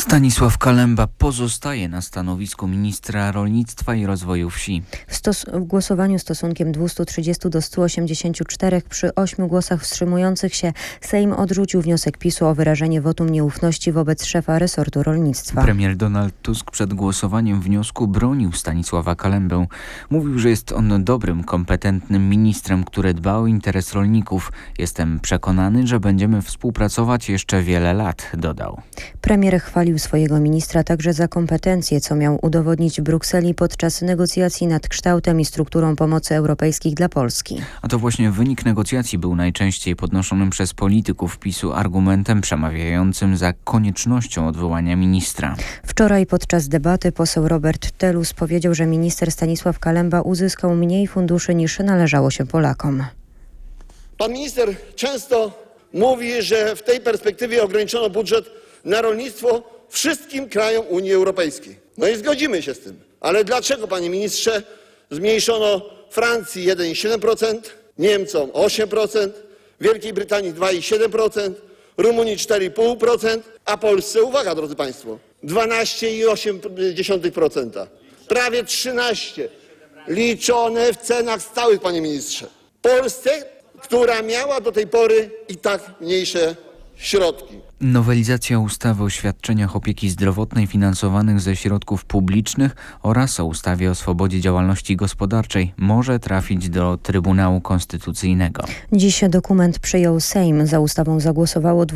Stanisław Kalemba pozostaje na stanowisku ministra rolnictwa i rozwoju wsi. W głosowaniu stosunkiem 230 do 184 przy 8 głosach wstrzymujących się Sejm odrzucił wniosek PiS-u o wyrażenie wotum nieufności wobec szefa resortu rolnictwa. Premier Donald Tusk przed głosowaniem wniosku bronił Stanisława Kalembę. Mówił, że jest on dobrym, kompetentnym ministrem, który dba o interes rolników. Jestem przekonany, że będziemy współpracować jeszcze wiele lat, dodał. Premier chwalił swojego ministra także za kompetencje, co miał udowodnić w Brukseli podczas negocjacji nad kształtem i strukturą pomocy europejskich dla Polski. A to właśnie wynik negocjacji był najczęściej podnoszonym przez polityków PiS-u argumentem przemawiającym za koniecznością odwołania ministra. Wczoraj podczas debaty poseł Robert Telus powiedział, że minister Stanisław Kalemba uzyskał mniej funduszy niż należało się Polakom. Pan minister często mówi, że w tej perspektywie ograniczono budżet na rolnictwo wszystkim krajom Unii Europejskiej. No i zgodzimy się z tym. Ale dlaczego, panie ministrze, zmniejszono Francji 1,7%, Niemcom 8%, Wielkiej Brytanii 2,7%, Rumunii 4,5%, a Polsce, uwaga drodzy państwo, 12,8%. Prawie 13%. Liczone w cenach stałych, panie ministrze. Polsce, która miała do tej pory i tak mniejsze środki. Nowelizacja ustawy o świadczeniach opieki zdrowotnej finansowanych ze środków publicznych oraz o ustawie o swobodzie działalności gospodarczej może trafić do Trybunału Konstytucyjnego. Dziś dokument przyjął Sejm. Za ustawą zagłosowało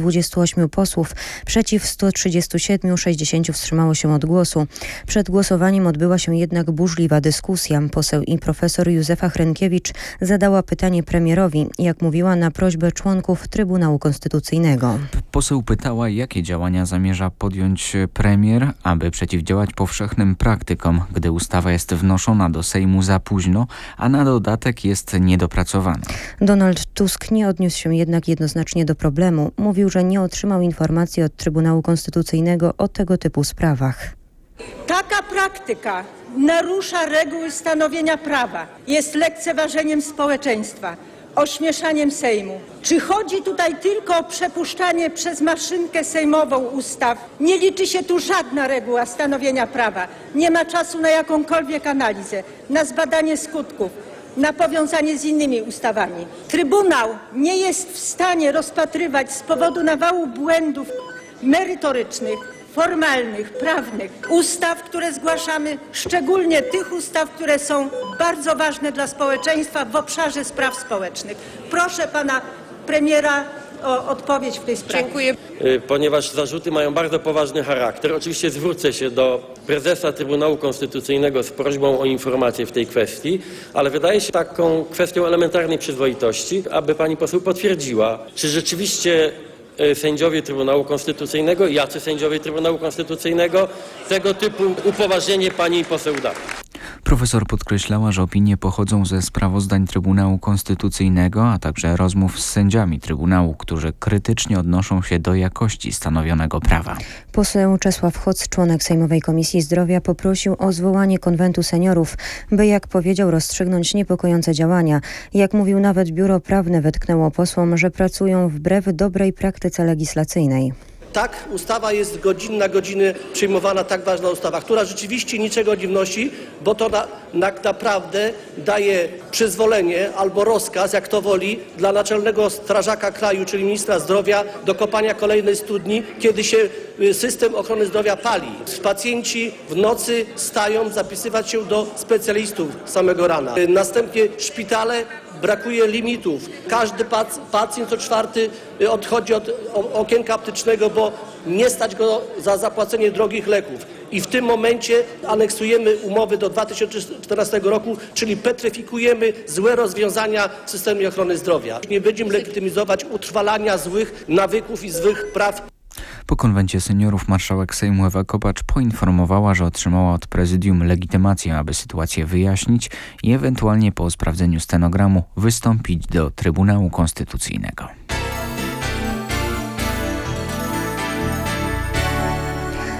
228 posłów. Przeciw 137, 60 wstrzymało się od głosu. Przed głosowaniem odbyła się jednak burzliwa dyskusja. Poseł i profesor Józefa Hrynkiewicz zadała pytanie premierowi, jak mówiła, na prośbę członków Trybunału Konstytucyjnego. Poseł pytała, jakie działania zamierza podjąć premier, aby przeciwdziałać powszechnym praktykom, gdy ustawa jest wnoszona do Sejmu za późno, a na dodatek jest niedopracowana. Donald Tusk nie odniósł się jednak jednoznacznie do problemu. Mówił, że nie otrzymał informacji od Trybunału Konstytucyjnego o tego typu sprawach. Taka praktyka narusza reguły stanowienia prawa, jest lekceważeniem społeczeństwa, ośmieszaniem Sejmu. Czy chodzi tutaj tylko o przepuszczanie przez maszynkę sejmową ustaw? Nie liczy się tu żadna reguła stanowienia prawa. Nie ma czasu na jakąkolwiek analizę, na zbadanie skutków, na powiązanie z innymi ustawami. Trybunał nie jest w stanie rozpatrywać z powodu nawału błędów merytorycznych, formalnych, prawnych, ustaw, które zgłaszamy, szczególnie tych ustaw, które są bardzo ważne dla społeczeństwa w obszarze spraw społecznych. Proszę pana premiera o odpowiedź w tej sprawie. Dziękuję. Ponieważ zarzuty mają bardzo poważny charakter, oczywiście zwrócę się do prezesa Trybunału Konstytucyjnego z prośbą o informację w tej kwestii, ale wydaje się taką kwestią elementarnej przyzwoitości, aby pani poseł potwierdziła, czy rzeczywiście sędziowie Trybunału Konstytucyjnego, jacy sędziowie Trybunału Konstytucyjnego tego typu upoważnienie pani poseł da. Profesor podkreślała, że opinie pochodzą ze sprawozdań Trybunału Konstytucyjnego, a także rozmów z sędziami Trybunału, którzy krytycznie odnoszą się do jakości stanowionego prawa. Poseł Czesław Hoc, członek Sejmowej Komisji Zdrowia, poprosił o zwołanie konwentu seniorów, by, jak powiedział, rozstrzygnąć niepokojące działania. Jak mówił, nawet biuro prawne wytknęło posłom, że pracują wbrew dobrej praktyce legislacyjnej. Tak, ustawa jest godzin na godzinę przyjmowana, tak ważna ustawa, która rzeczywiście niczego nie wnosi, bo to naprawdę daje przyzwolenie albo rozkaz, jak to woli, dla naczelnego strażaka kraju, czyli ministra zdrowia, do kopania kolejnej studni, kiedy się system ochrony zdrowia pali. Pacjenci w nocy stają zapisywać się do specjalistów samego rana. Następnie szpitale, brakuje limitów. Każdy pacjent co czwarty odchodzi od okienka aptecznego, bo nie stać go za zapłacenie drogich leków. I w tym momencie aneksujemy umowy do 2014 roku, czyli petryfikujemy złe rozwiązania w systemie ochrony zdrowia. Nie będziemy legitymizować utrwalania złych nawyków i złych praw. Po konwencie seniorów marszałek Sejmu Ewa Kopacz poinformowała, że otrzymała od prezydium legitymację, aby sytuację wyjaśnić i ewentualnie po sprawdzeniu stenogramu wystąpić do Trybunału Konstytucyjnego.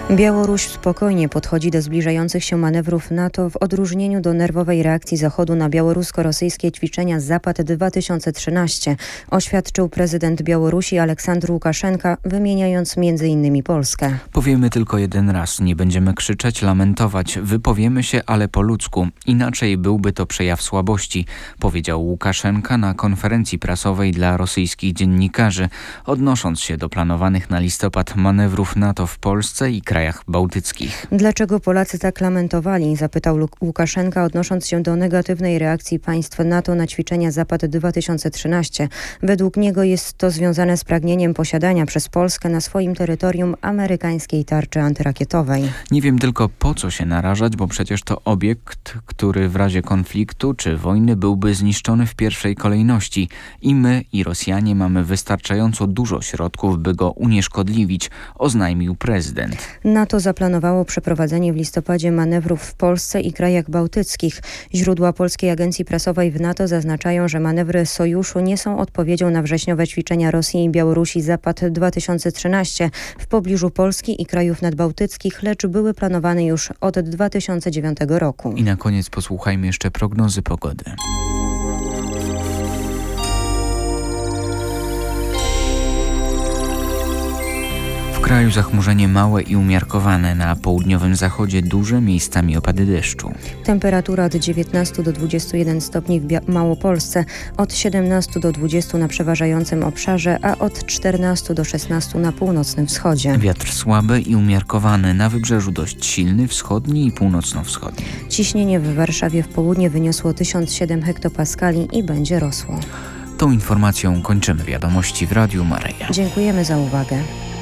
Białoruś spokojnie podchodzi do zbliżających się manewrów NATO w odróżnieniu do nerwowej reakcji Zachodu na białorusko-rosyjskie ćwiczenia Zapad 2013, oświadczył prezydent Białorusi Aleksandr Łukaszenka, wymieniając m.in. Polskę. Powiemy tylko jeden raz, nie będziemy krzyczeć, lamentować, wypowiemy się, ale po ludzku. Inaczej byłby to przejaw słabości, powiedział Łukaszenka na konferencji prasowej dla rosyjskich dziennikarzy, odnosząc się do planowanych na listopad manewrów NATO w Polsce i krajach bałtyckich. Dlaczego Polacy tak lamentowali? Zapytał Łukaszenka, odnosząc się do negatywnej reakcji państw NATO na ćwiczenia Zapad 2013. Według niego jest to związane z pragnieniem posiadania przez Polskę na swoim terytorium amerykańskiej tarczy antyrakietowej. Nie wiem tylko, po co się narażać, bo przecież to obiekt, który w razie konfliktu czy wojny byłby zniszczony w pierwszej kolejności. I my, i Rosjanie mamy wystarczająco dużo środków, by go unieszkodliwić, oznajmił prezydent. NATO zaplanowało przeprowadzenie w listopadzie manewrów w Polsce i krajach bałtyckich. Źródła polskiej agencji prasowej w NATO zaznaczają, że manewry sojuszu nie są odpowiedzią na wrześniowe ćwiczenia Rosji i Białorusi Zapad 2013 w pobliżu Polski i krajów nadbałtyckich, lecz były planowane już od 2009 roku. I na koniec posłuchajmy jeszcze prognozy pogody. W kraju zachmurzenie małe i umiarkowane, na południowym zachodzie duże, miejscami opady deszczu. Temperatura od 19 do 21 stopni w Małopolsce, od 17 do 20 na przeważającym obszarze, a od 14 do 16 na północnym wschodzie. Wiatr słaby i umiarkowany, na wybrzeżu dość silny, wschodni i północno-wschodni. Ciśnienie w Warszawie w południe wyniosło 1007 hektopaskali i będzie rosło. Tą informacją kończymy wiadomości w Radiu Maryja. Dziękujemy za uwagę.